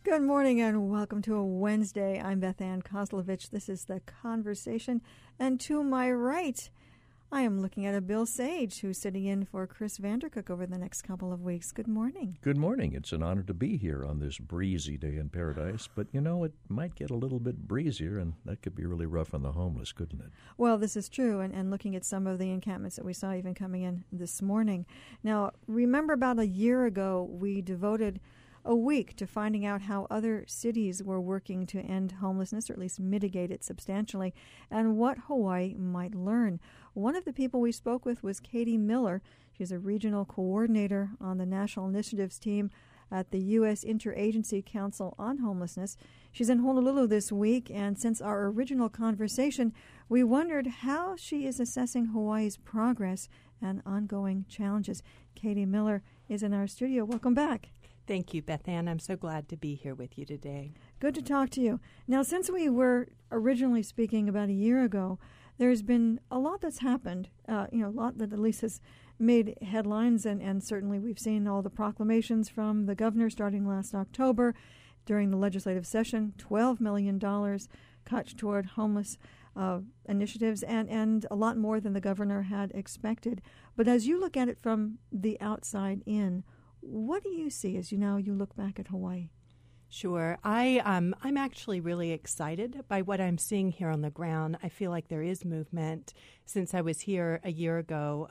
Good morning and welcome to a Wednesday. I'm Beth Ann Kozlovich. This is The Conversation. And to my right, I am looking at a Bill Sage, who's sitting in for Chris Vandercook over the next couple of weeks. Good morning. Good morning. It's an honor to be here on this breezy day in paradise. But, you know, it might get a little bit breezier, and that could be really rough on the homeless, couldn't it? Well, this is true, and looking at some of the encampments that we saw even coming in this morning. Now, remember about a year ago, we devoted a week to finding out how other cities were working to end homelessness, or at least mitigate it substantially, and what Hawaii might learn. One of the people we spoke with was Katie Miller. She's a regional coordinator on the National Initiatives team at the U.S. Interagency Council on Homelessness. She's in Honolulu this week, and since our original conversation, we wondered how she is assessing Hawaii's progress and ongoing challenges. Katie Miller is in our studio. Welcome back. Thank you, Beth Ann. I'm so glad to be here with you today. Good to talk to you. Now, since we were originally speaking about a year ago, there's been a lot that's happened, a lot that at least has made headlines, and certainly we've seen all the proclamations from the governor starting last October during the legislative session, $12 million cut toward homeless initiatives, and a lot more than the governor had expected. But as you look at it from the outside in, what do you see as you look back at Hawaii? Sure. I'm actually really excited by what I'm seeing here on the ground. I feel like there is movement. Since I was here a year ago,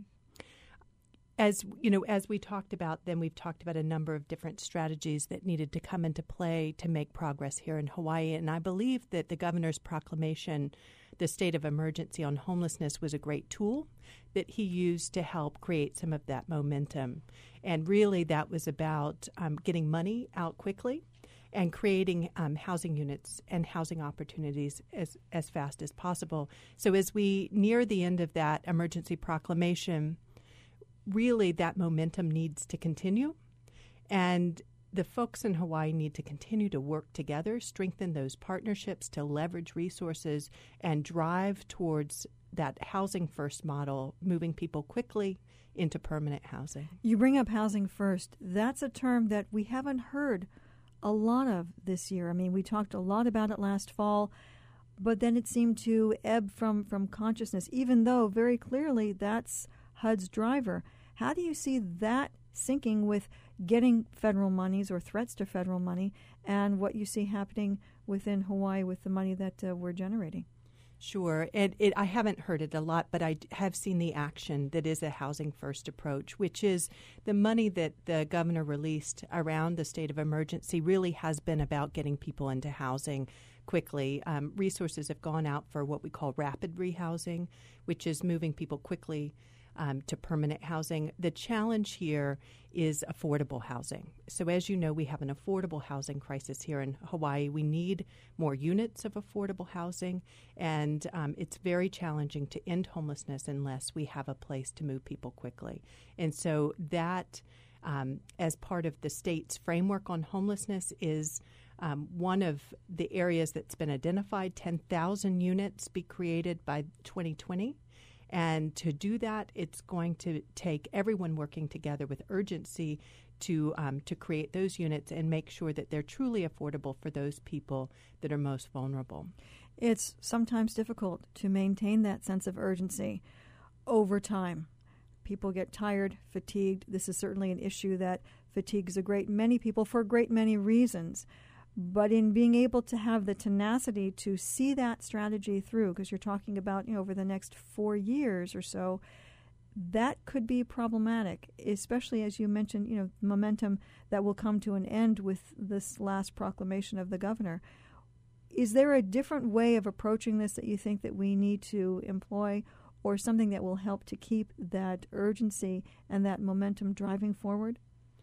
as we talked about, then we've talked about a number of different strategies that needed to come into play to make progress here in Hawaii. And I believe that the governor's proclamation, the state of emergency on homelessness, was a great tool that he used to help create some of that momentum. And really that was about getting money out quickly and creating housing units and housing opportunities as fast as possible. So as we near the end of that emergency proclamation, really that momentum needs to continue. And the folks in Hawaii need to continue to work together, strengthen those partnerships to leverage resources and drive towards that housing first model, moving people quickly into permanent housing. You bring up housing first. That's a term that we haven't heard a lot of this year. I mean, we talked a lot about it last fall, but then it seemed to ebb from consciousness, even though very clearly that's HUD's driver. How do you see that syncing with getting federal monies or threats to federal money and what you see happening within Hawaii with the money that we're generating? Sure. I haven't heard it a lot, but I have seen the action that is a housing first approach, which is the money that the governor released around the state of emergency really has been about getting people into housing quickly. Resources have gone out for what we call rapid rehousing, which is moving people quickly to permanent housing. The challenge here is affordable housing. So as you know, we have an affordable housing crisis here in Hawaii. We need more units of affordable housing, and it's very challenging to end homelessness unless we have a place to move people quickly. And so that, as part of the state's framework on homelessness, is one of the areas that's been identified. 10,000 units be created by 2020. And to do that, it's going to take everyone working together with urgency to create those units and make sure that they're truly affordable for those people that are most vulnerable. It's sometimes difficult to maintain that sense of urgency over time. People get tired, fatigued. This is certainly an issue that fatigues a great many people for a great many reasons. But in being able to have the tenacity to see that strategy through, because you're talking about over the next 4 years or so, that could be problematic, especially as you mentioned, momentum that will come to an end with this last proclamation of the governor. Is there a different way of approaching this that you think that we need to employ, or something that will help to keep that urgency and that momentum driving forward?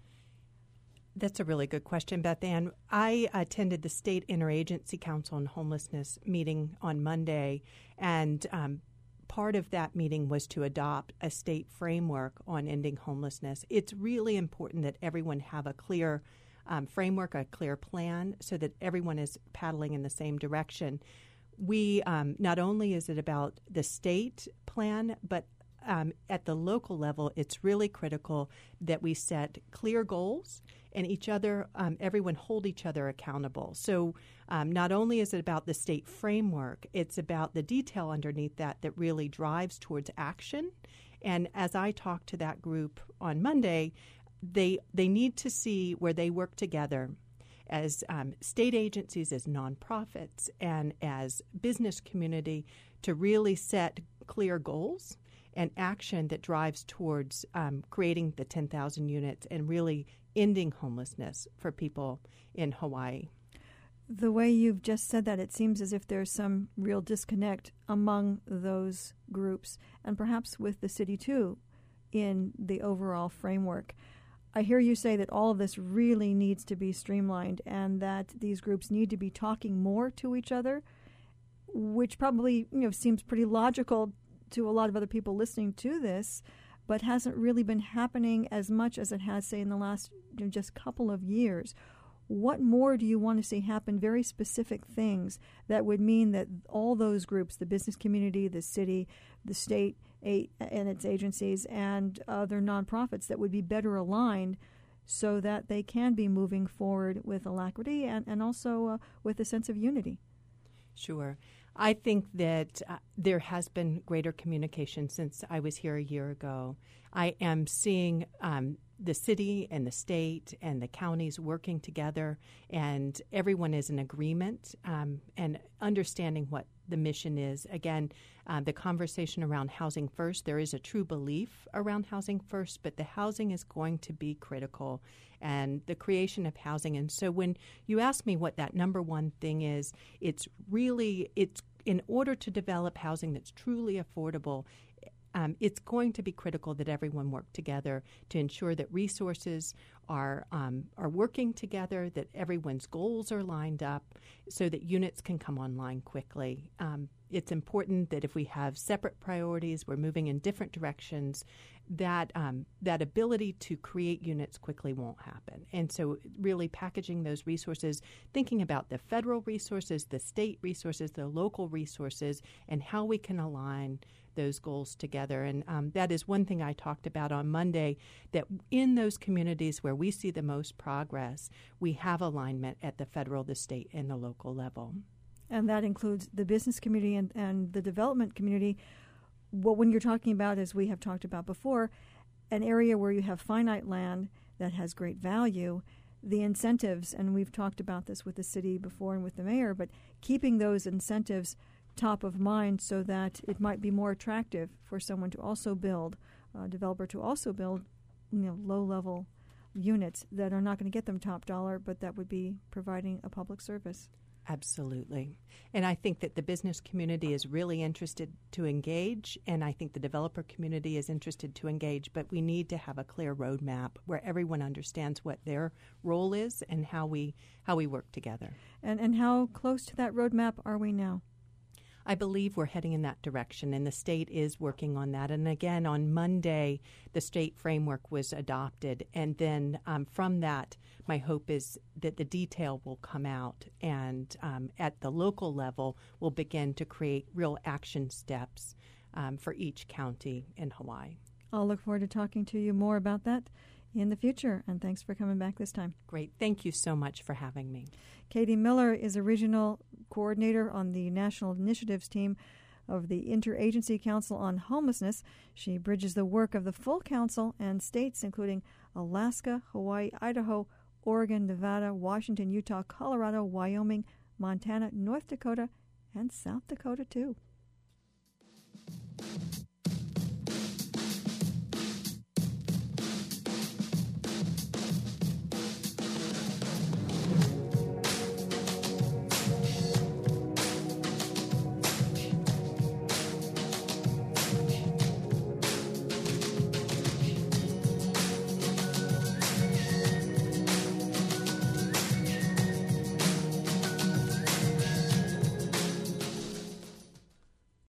That's a really good question, Beth Ann. I attended the State Interagency Council on Homelessness meeting on Monday, and part of that meeting was to adopt a state framework on ending homelessness. It's really important that everyone have a clear framework, a clear plan, so that everyone is paddling in the same direction. We not only is it about the state plan, but at the local level, it's really critical that we set clear goals and each other, everyone hold each other accountable. So not only is it about the state framework, it's about the detail underneath that really drives towards action. And as I talked to that group on Monday, they need to see where they work together as state agencies, as nonprofits, and as business community to really set clear goals and action that drives towards creating the 10,000 units and really ending homelessness for people in Hawaii. The way you've just said that, it seems as if there's some real disconnect among those groups and perhaps with the city too in the overall framework. I hear you say that all of this really needs to be streamlined and that these groups need to be talking more to each other, which probably seems pretty logical to a lot of other people listening to this, but hasn't really been happening as much as it has, say, in the last just couple of years. What more do you want to see happen, very specific things that would mean that all those groups, the business community, the city, the state and its agencies, and other nonprofits, that would be better aligned so that they can be moving forward with alacrity and also with a sense of unity? Sure. I think that there has been greater communication since I was here a year ago. I am seeing the city and the state and the counties working together, and everyone is in agreement and understanding what the mission is. Again, the conversation around housing first, there is a true belief around housing first, but the housing is going to be critical, and the creation of housing. And so when you ask me what that number one thing is, it's in order to develop housing that's truly affordable, it's going to be critical that everyone work together to ensure that resources are working together, that everyone's goals are lined up so that units can come online quickly. It's important that if we have separate priorities, we're moving in different directions, that ability to create units quickly won't happen. And so really packaging those resources, thinking about the federal resources, the state resources, the local resources, and how we can align those goals together. And that is one thing I talked about on Monday, that in those communities where we see the most progress, we have alignment at the federal, the state, and the local level. And that includes the business community and the development community. Well, when you're talking about, as we have talked about before, an area where you have finite land that has great value, the incentives, and we've talked about this with the city before and with the mayor, but keeping those incentives top of mind so that it might be more attractive for someone to also build, a developer to also build, low-level units that are not going to get them top dollar, but that would be providing a public service. Absolutely. And I think that the business community is really interested to engage, and I think the developer community is interested to engage, but we need to have a clear roadmap where everyone understands what their role is and how we work together. And how close to that roadmap are we now? I believe we're heading in that direction, and the state is working on that. And again, on Monday, the state framework was adopted. And then from that, my hope is that the detail will come out, and at the local level, we'll begin to create real action steps for each county in Hawaii. I'll look forward to talking to you more about that in the future, and thanks for coming back this time. Great. Thank you so much for having me. Katie Miller is a regional coordinator on the National Initiatives team of the Interagency Council on Homelessness. She bridges the work of the full council and states including Alaska, Hawaii, Idaho, Oregon, Nevada, Washington, Utah, Colorado, Wyoming, Montana, North Dakota, and South Dakota, too.